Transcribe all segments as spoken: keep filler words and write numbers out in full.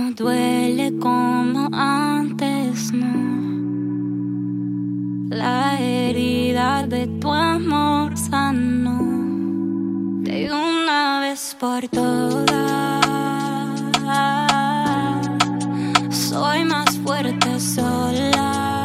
no duele como antes, no. La herida de tu amor sanó de una vez por todas. Soy más fuerte sola.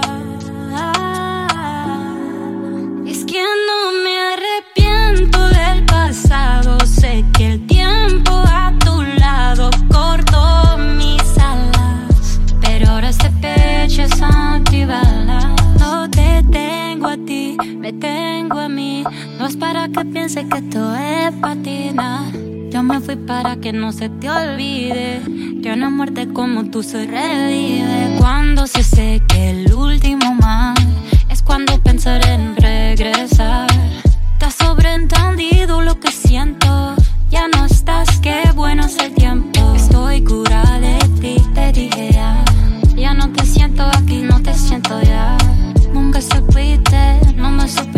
Es que no me arrepiento del pasado. Sé que el tiempo a tu lado cortó mis alas, pero ahora este pecho es antibalas. No te tengo a ti, me tengo a mí. No es para que piense que esto es patina. Yo me fui para que no se te olvide que una muerte como tú se revive. Cuando se seque el último mar, es cuando pensaré en regresar. Te has sobreentendido lo que siento. Ya no estás, qué bueno es el tiempo. Estoy curada de ti, te dije ya. Ya no te siento aquí, no te siento ya. Nunca supiste, no me supiste.